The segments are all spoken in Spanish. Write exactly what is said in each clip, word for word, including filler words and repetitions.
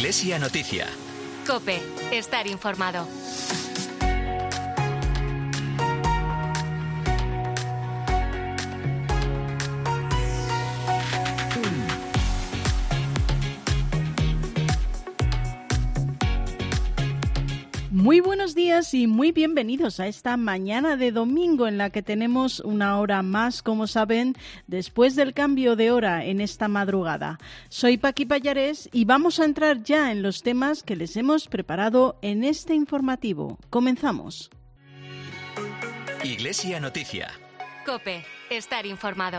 Iglesia Noticia. COPE. Estar informado. Muy buenos días y muy bienvenidos a esta mañana de domingo en la que tenemos una hora más, como saben, después del cambio de hora en esta madrugada. Soy Paqui Pallares y vamos a entrar ya en los temas que les hemos preparado en este informativo. Comenzamos. Iglesia Noticia. COPE. Estar informado.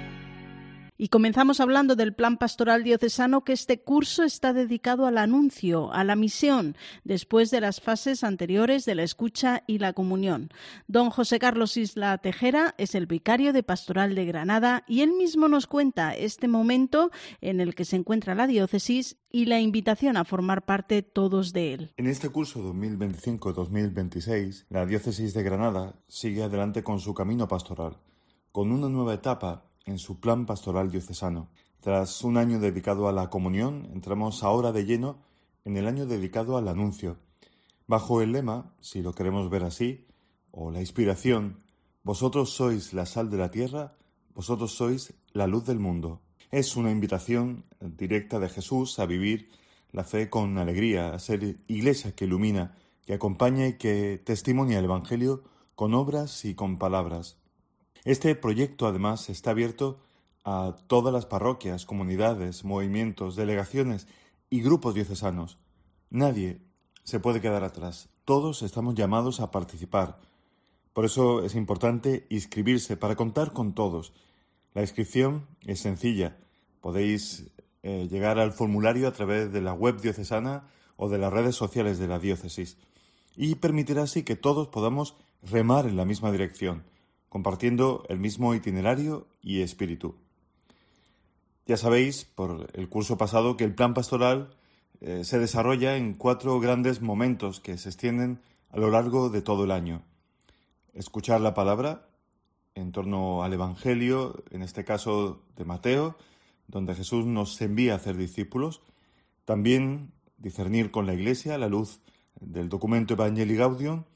Y comenzamos hablando del Plan Pastoral Diocesano, que este curso está dedicado al anuncio, a la misión, después de las fases anteriores de la escucha y la comunión. Don José Carlos Isla Tejera es el vicario de Pastoral de Granada y él mismo nos cuenta este momento en el que se encuentra la diócesis y la invitación a formar parte todos de él. En este curso dos mil veinticinco dos mil veintiséis, la diócesis de Granada sigue adelante con su camino pastoral, con una nueva etapa en su plan pastoral diocesano. Tras un año dedicado a la comunión, entramos ahora de lleno en el año dedicado al anuncio, bajo el lema, si lo queremos ver así, o la inspiración: vosotros sois la sal de la tierra, vosotros sois la luz del mundo. Es una invitación directa de Jesús a vivir la fe con alegría, a ser iglesia que ilumina, que acompaña y que testimonia el Evangelio con obras y con palabras. Este proyecto, además, está abierto a todas las parroquias, comunidades, movimientos, delegaciones y grupos diocesanos. Nadie se puede quedar atrás. Todos estamos llamados a participar. Por eso es importante inscribirse para contar con todos. La inscripción es sencilla. Podéis eh, llegar al formulario a través de la web diocesana o de las redes sociales de la diócesis. Y permitirá así que todos podamos remar en la misma dirección, compartiendo el mismo itinerario y espíritu. Ya sabéis, por el curso pasado, que el plan pastoral eh, se desarrolla en cuatro grandes momentos que se extienden a lo largo de todo el año. Escuchar la palabra en torno al Evangelio, en este caso de Mateo, donde Jesús nos envía a hacer discípulos. También discernir con la Iglesia a la luz del documento Evangelii Gaudium,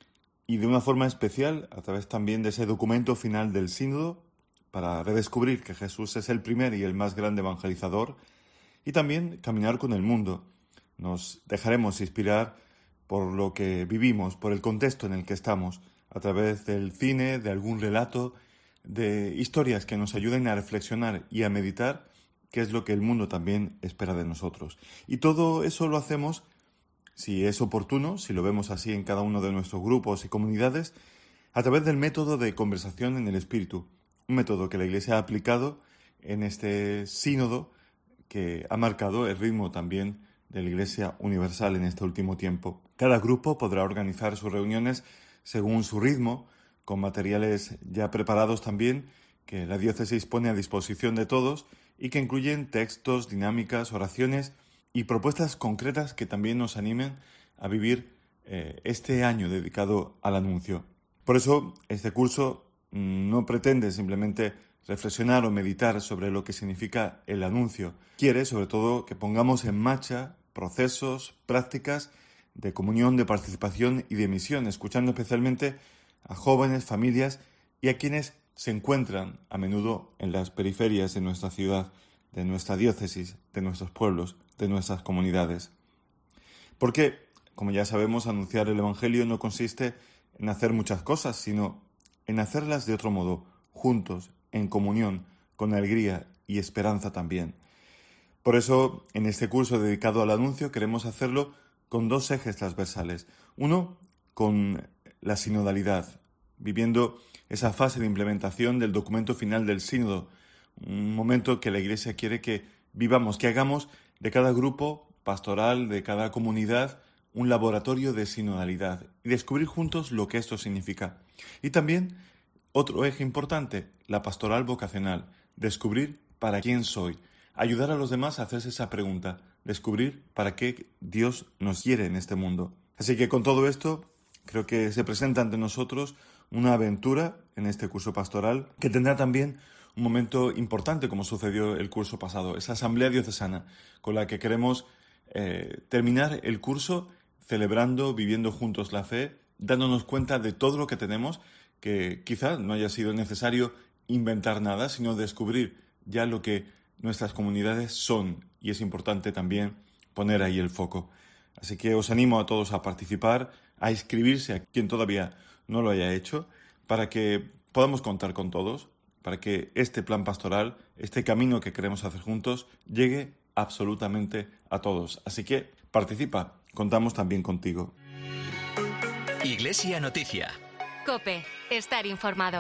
y de una forma especial a través también de ese documento final del sínodo, para redescubrir que Jesús es el primer y el más grande evangelizador, y también caminar con el mundo. Nos dejaremos inspirar por lo que vivimos, por el contexto en el que estamos, a través del cine, de algún relato, de historias que nos ayuden a reflexionar y a meditar qué es lo que el mundo también espera de nosotros. Y todo eso lo hacemos, si es oportuno, si lo vemos así en cada uno de nuestros grupos y comunidades, a través del método de conversación en el Espíritu, un método que la Iglesia ha aplicado en este sínodo que ha marcado el ritmo también de la Iglesia universal en este último tiempo. Cada grupo podrá organizar sus reuniones según su ritmo, con materiales ya preparados también, que la diócesis pone a disposición de todos y que incluyen textos, dinámicas, oraciones y propuestas concretas que también nos animen a vivir eh, este año dedicado al anuncio. Por eso, este curso mmm, no pretende simplemente reflexionar o meditar sobre lo que significa el anuncio. Quiere, sobre todo, que pongamos en marcha procesos, prácticas de comunión, de participación y de misión, escuchando especialmente a jóvenes, familias y a quienes se encuentran a menudo en las periferias de nuestra ciudad, de nuestra diócesis, de nuestros pueblos, de nuestras comunidades. Porque, como ya sabemos, anunciar el Evangelio no consiste en hacer muchas cosas, sino en hacerlas de otro modo, juntos, en comunión, con alegría y esperanza también. Por eso, en este curso dedicado al anuncio, queremos hacerlo con dos ejes transversales. Uno, con la sinodalidad, viviendo esa fase de implementación del documento final del sínodo, un momento que la Iglesia quiere que vivamos, que hagamos de cada grupo pastoral, de cada comunidad, un laboratorio de sinodalidad y descubrir juntos lo que esto significa. Y también otro eje importante, la pastoral vocacional, descubrir para quién soy, ayudar a los demás a hacerse esa pregunta, descubrir para qué Dios nos quiere en este mundo. Así que con todo esto, creo que se presenta ante nosotros una aventura en este curso pastoral que tendrá también un momento importante, como sucedió el curso pasado, esa asamblea diocesana con la que queremos eh, terminar el curso celebrando, viviendo juntos la fe, dándonos cuenta de todo lo que tenemos, que quizá no haya sido necesario inventar nada, sino descubrir ya lo que nuestras comunidades son, y es importante también poner ahí el foco. Así que os animo a todos a participar, a inscribirse a quien todavía no lo haya hecho, para que podamos contar con todos, para que este plan pastoral, este camino que queremos hacer juntos, llegue absolutamente a todos. Así que participa, contamos también contigo. Iglesia Noticia. COPE, estar informado.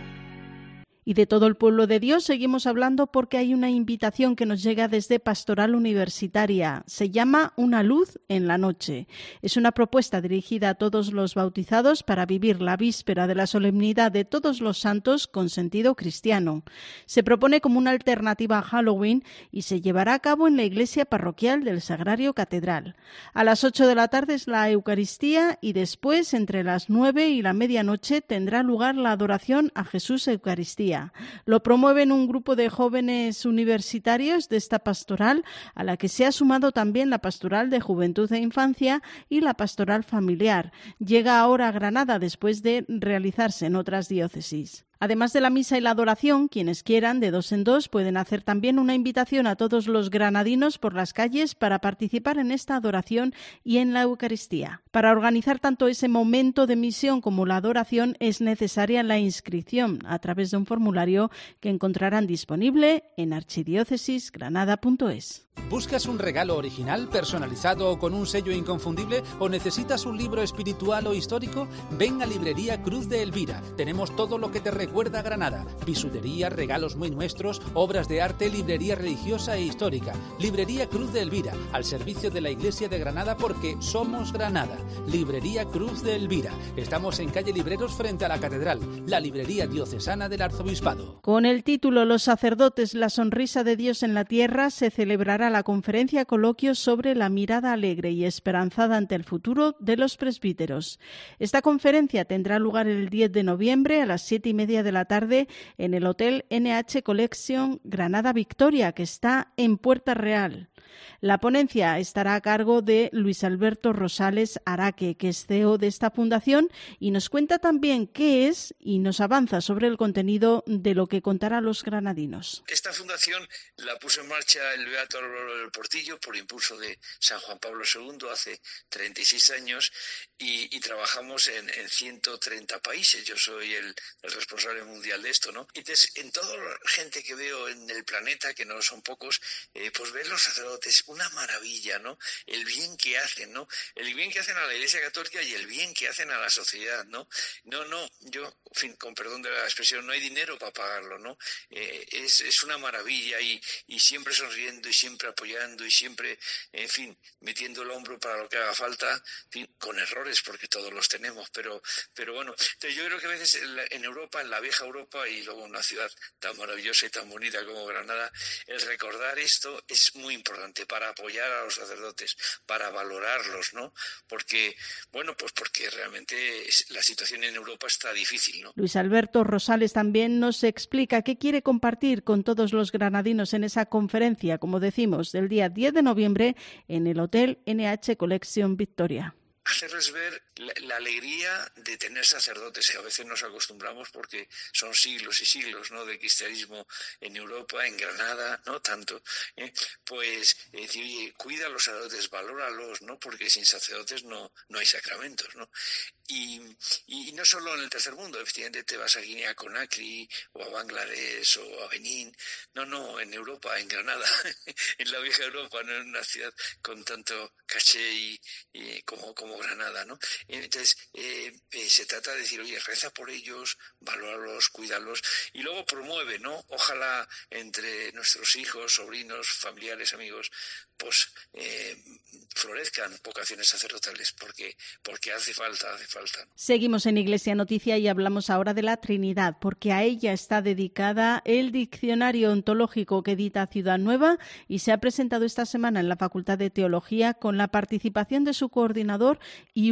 Y de todo el pueblo de Dios seguimos hablando porque hay una invitación que nos llega desde Pastoral Universitaria. Se llama Una luz en la noche. Es una propuesta dirigida a todos los bautizados para vivir la víspera de la solemnidad de Todos los Santos con sentido cristiano. Se propone como una alternativa a Halloween y se llevará a cabo en la iglesia parroquial del Sagrario Catedral. A las ocho de la tarde es la Eucaristía y después, entre las nueve y la medianoche, tendrá lugar la adoración a Jesús Eucaristía. Lo promueven un grupo de jóvenes universitarios de esta pastoral, a la que se ha sumado también la pastoral de Juventud e Infancia y la pastoral familiar. Llega ahora a Granada después de realizarse en otras diócesis. Además de la misa y la adoración, quienes quieran, de dos en dos, pueden hacer también una invitación a todos los granadinos por las calles para participar en esta adoración y en la Eucaristía. Para organizar tanto ese momento de misión como la adoración es necesaria la inscripción a través de un formulario que encontrarán disponible en archidiócesis granada punto es. ¿Buscas un regalo original, personalizado o con un sello inconfundible? ¿O necesitas un libro espiritual o histórico? Ven a Librería Cruz de Elvira. Tenemos todo lo que te recuerda a Granada. Bisutería, regalos muy nuestros, obras de arte, librería religiosa e histórica. Librería Cruz de Elvira, al servicio de la Iglesia de Granada porque somos Granada. Librería Cruz de Elvira. Estamos en calle Libreros frente a la Catedral, la librería diocesana del Arzobispado. Con el título Los sacerdotes, la sonrisa de Dios en la tierra, se celebrará la conferencia coloquio sobre la mirada alegre y esperanzada ante el futuro de los presbíteros. Esta conferencia tendrá lugar el diez de noviembre a las siete y media de la tarde en el Hotel N H Collection Granada Victoria, que está en Puerta Real. La ponencia estará a cargo de Luis Alberto Rosales Araque, que es C E O de esta fundación, y nos cuenta también qué es y nos avanza sobre el contenido de lo que contará a los granadinos. Esta fundación la puso en marcha el Beato Álvaro del Portillo por impulso de San Juan Pablo segundo hace treinta y seis años y, y trabajamos en, en ciento treinta países. Yo soy el, el responsable mundial de esto, ¿no? Entonces, en toda la gente que veo en el planeta, que no son pocos, eh, pues ver los sacerdotes, una maravilla, ¿no? El bien que hacen, ¿no? El bien que hacen a la Iglesia Católica y el bien que hacen a la sociedad, ¿no? No, no, yo, en fin, con perdón de la expresión, no hay dinero para pagarlo, ¿no? Eh, es, es una maravilla y, y siempre sonriendo y siempre apoyando y siempre, en fin, metiendo el hombro para lo que haga falta, en fin, con errores, porque todos los tenemos, pero, pero bueno, entonces yo creo que a veces en, la, en Europa, en la vieja Europa y luego en una ciudad tan maravillosa y tan bonita como Granada, el recordar esto es muy importante para apoyar a los sacerdotes, para valorarlos, ¿no? Porque, bueno, pues porque realmente la situación en Europa está difícil, ¿no? Luis Alberto Rosales también nos explica qué quiere compartir con todos los granadinos en esa conferencia, como decimos, del día diez de noviembre en el Hotel N H Collection Victoria. Hacerles ver la, la alegría de tener sacerdotes, que a veces nos acostumbramos porque son siglos y siglos, ¿no?, de cristianismo en Europa, en Granada, no tanto, ¿eh? Pues eh, decir, oye, cuida a los sacerdotes, valóralos, ¿no?, porque sin sacerdotes no, no hay sacramentos, ¿no? Y, y no solo en el tercer mundo, efectivamente te vas a Guinea Conakry o a Bangladesh o a Benín, no, no, en Europa, en Granada, en la vieja Europa, no en una ciudad con tanto caché y, y como, como Granada, ¿no? Entonces, eh, eh, se trata de decir, oye, reza por ellos, valóralos, cuídalos, y luego promueve, ¿no? Ojalá entre nuestros hijos, sobrinos, familiares, amigos, pues eh, florezcan vocaciones sacerdotales, porque, porque hace falta, hace falta. Seguimos en Iglesia Noticia y hablamos ahora de la Trinidad, porque a ella está dedicada el diccionario ontológico que edita Ciudad Nueva y se ha presentado esta semana en la Facultad de Teología con la participación de su coordinador y uno de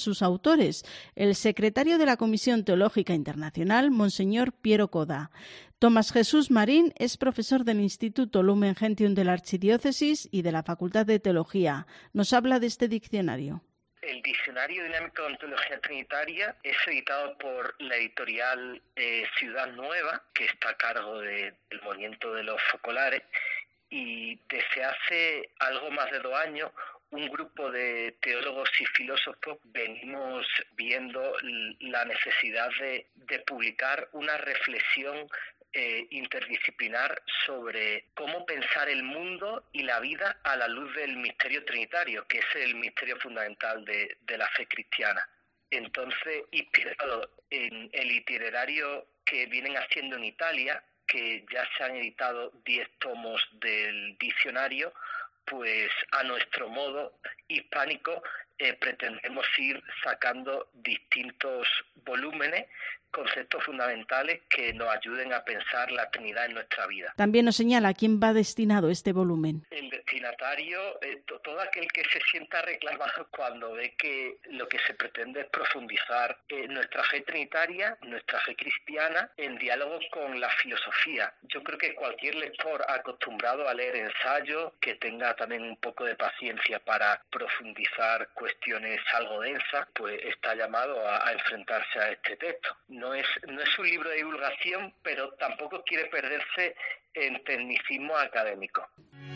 sus autores, el secretario de la Comisión Teológica Internacional, Monseñor Piero Coda. Tomás Jesús Marín es profesor del Instituto Lumen Gentium de la Archidiócesis y de la Facultad de Teología. Nos habla de este diccionario. El Diccionario Dinámico de Ontología Trinitaria es editado por la editorial eh, Ciudad Nueva, que está a cargo de, del movimiento de los focolares, y desde hace algo más de dos años un grupo de teólogos y filósofos venimos viendo la necesidad de, de publicar una reflexión eh, interdisciplinar sobre cómo pensar el mundo y la vida a la luz del misterio trinitario, que es el misterio fundamental de, de la fe cristiana. Entonces, inspirado en el itinerario que vienen haciendo en Italia, que ya se han editado diez tomos del diccionario, pues a nuestro modo hispánico eh, pretendemos ir sacando distintos volúmenes, conceptos fundamentales que nos ayuden a pensar la Trinidad en nuestra vida. También nos señala a quién va destinado este volumen. El destinatario, eh, to, todo aquel que se sienta reclamado cuando ve que lo que se pretende es profundizar eh, nuestra fe trinitaria, nuestra fe cristiana, en diálogo con la filosofía. Yo creo que cualquier lector acostumbrado a leer ensayos, que tenga también un poco de paciencia para profundizar cuestiones algo densas, pues está llamado a, a enfrentarse a este texto. No es, no es un libro de divulgación, pero tampoco quiere perderse en tecnicismo académico.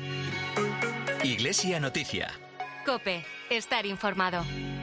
Iglesia Noticia. COPE. Estar informado.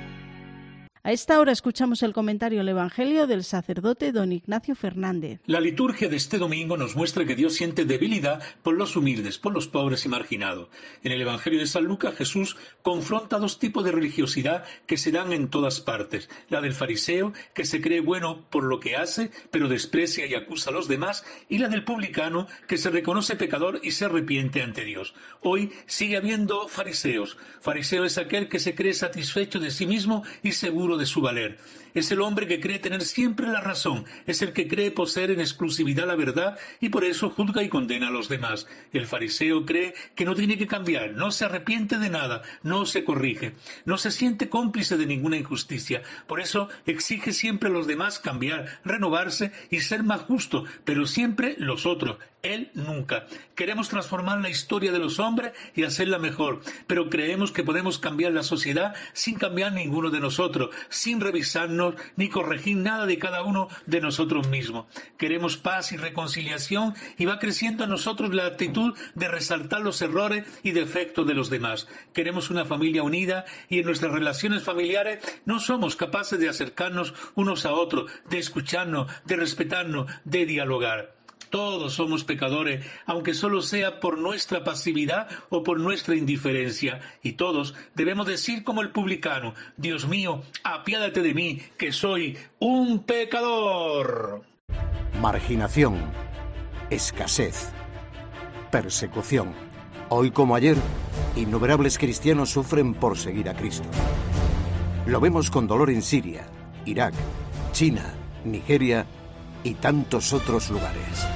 A esta hora escuchamos el comentario al Evangelio del sacerdote don Ignacio Fernández. La liturgia de este domingo nos muestra que Dios siente debilidad por los humildes, por los pobres y marginados. En el Evangelio de San Lucas, Jesús confronta dos tipos de religiosidad que se dan en todas partes. La del fariseo, que se cree bueno por lo que hace, pero desprecia y acusa a los demás, y la del publicano, que se reconoce pecador y se arrepiente ante Dios. Hoy sigue habiendo fariseos. Fariseo es aquel que se cree satisfecho de sí mismo y seguro de su valer. Es el hombre que cree tener siempre la razón, es el que cree poseer en exclusividad la verdad y por eso juzga y condena a los demás. El fariseo cree que no tiene que cambiar, no se arrepiente de nada, no se corrige, no se siente cómplice de ninguna injusticia, por eso exige siempre a los demás cambiar, renovarse y ser más justo, pero siempre los otros, él nunca. Queremos transformar la historia de los hombres y hacerla mejor, pero creemos que podemos cambiar la sociedad sin cambiar ninguno de nosotros, sin revisarnos ni corregir nada de cada uno de nosotros mismos. Queremos paz y reconciliación y va creciendo en nosotros la actitud de resaltar los errores y defectos de los demás. Queremos una familia unida y en nuestras relaciones familiares no somos capaces de acercarnos unos a otros, de escucharnos, de respetarnos, de dialogar. Todos somos pecadores, aunque solo sea por nuestra pasividad o por nuestra indiferencia. Y todos debemos decir como el publicano: Dios mío, apiádate de mí, que soy un pecador. Marginación, escasez, persecución. Hoy como ayer, innumerables cristianos sufren por seguir a Cristo. Lo vemos con dolor en Siria, Irak, China, Nigeria y tantos otros lugares.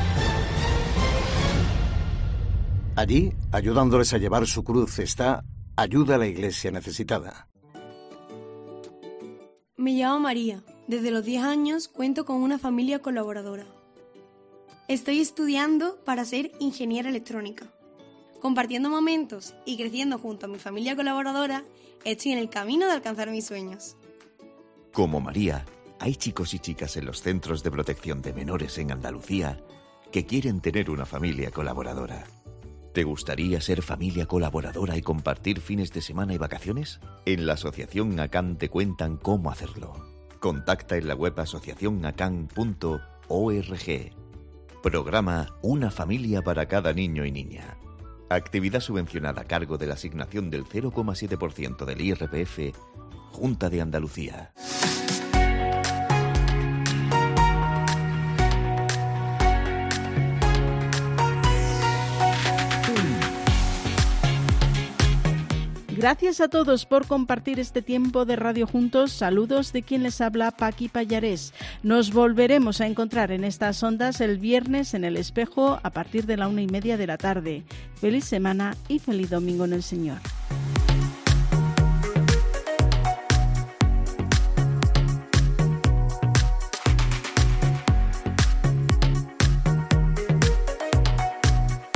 Allí, ayudándoles a llevar su cruz, está Ayuda a la Iglesia Necesitada. Me llamo María. Desde los diez años cuento con una familia colaboradora. Estoy estudiando para ser ingeniera electrónica. Compartiendo momentos y creciendo junto a mi familia colaboradora, estoy en el camino de alcanzar mis sueños. Como María, hay chicos y chicas en los centros de protección de menores en Andalucía que quieren tener una familia colaboradora. ¿Te gustaría ser familia colaboradora y compartir fines de semana y vacaciones? En la Asociación ACAN te cuentan cómo hacerlo. Contacta en la web asociación acan punto org. Programa Una familia para cada niño y niña. Actividad subvencionada a cargo de la asignación del cero coma siete por ciento del I R P F, Junta de Andalucía. Gracias a todos por compartir este tiempo de radio juntos. Saludos de quien les habla, Paqui Pallarés. Nos volveremos a encontrar en estas ondas el viernes en El Espejo a partir de la una y media de la tarde. Feliz semana y feliz domingo en el Señor.